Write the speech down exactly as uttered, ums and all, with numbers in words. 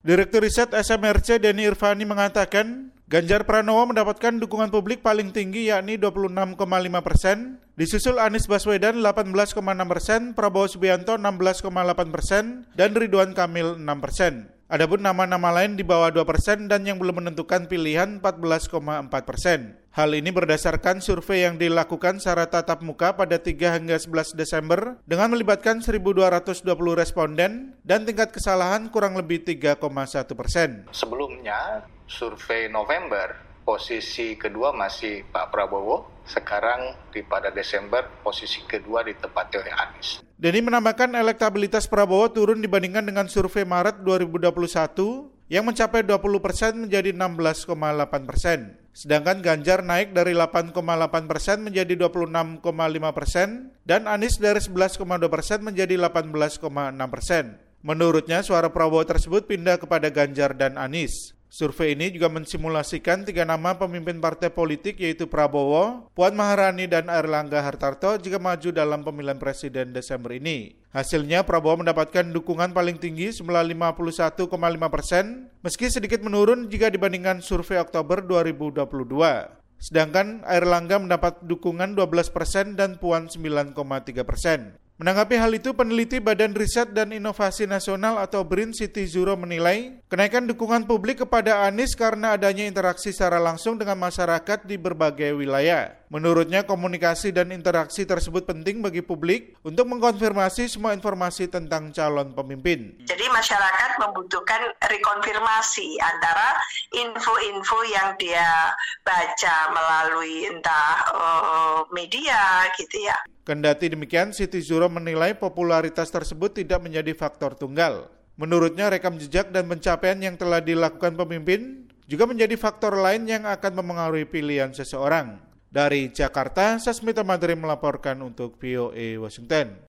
Direktur Riset S M R C Denny Irvani mengatakan, Ganjar Pranowo mendapatkan dukungan publik paling tinggi yakni dua puluh enam koma lima persen, disusul Anies Baswedan delapan belas koma enam persen, Prabowo Subianto enam belas koma delapan persen, dan Ridwan Kamil enam persen. Adapun nama-nama lain di bawah dua persen dan yang belum menentukan pilihan empat belas koma empat persen. Hal ini berdasarkan survei yang dilakukan secara tatap muka pada tiga hingga sebelas Desember dengan melibatkan seribu dua ratus dua puluh responden dan tingkat kesalahan kurang lebih tiga koma satu persen. Sebelumnya, survei November, posisi kedua masih Pak Prabowo. Sekarang di pada Desember, posisi kedua ditempati oleh Anies. Denny menambahkan elektabilitas Prabowo turun dibandingkan dengan survei Maret dua ribu dua puluh satu yang mencapai dua puluh persen menjadi enam belas koma delapan persen. Sedangkan Ganjar naik dari delapan koma delapan persen menjadi dua puluh enam koma lima persen dan Anies dari sebelas koma dua persen menjadi delapan belas koma enam persen. Menurutnya suara Prabowo tersebut pindah kepada Ganjar dan Anies. Survei ini juga mensimulasikan tiga nama pemimpin partai politik yaitu Prabowo, Puan Maharani, dan Airlangga Hartarto jika maju dalam pemilihan presiden Desember ini. Hasilnya Prabowo mendapatkan dukungan paling tinggi semula lima puluh satu koma lima persen, meski sedikit menurun jika dibandingkan survei Oktober dua ribu dua puluh dua. Sedangkan Airlangga mendapat dukungan dua belas persen dan Puan sembilan koma tiga persen. Menanggapi hal itu, peneliti Badan Riset dan Inovasi Nasional atau B R I N Siti Zuro menilai kenaikan dukungan publik kepada Anies karena adanya interaksi secara langsung dengan masyarakat di berbagai wilayah. Menurutnya, komunikasi dan interaksi tersebut penting bagi publik untuk mengkonfirmasi semua informasi tentang calon pemimpin. Jadi masyarakat membutuhkan rekonfirmasi antara info-info yang dia baca melalui entah uh, media gitu ya. Kendati demikian, Siti Zuro menilai popularitas tersebut tidak menjadi faktor tunggal. Menurutnya, rekam jejak dan pencapaian yang telah dilakukan pemimpin juga menjadi faktor lain yang akan memengaruhi pilihan seseorang. Dari Jakarta, Sasmita Madri melaporkan untuk V O A Washington.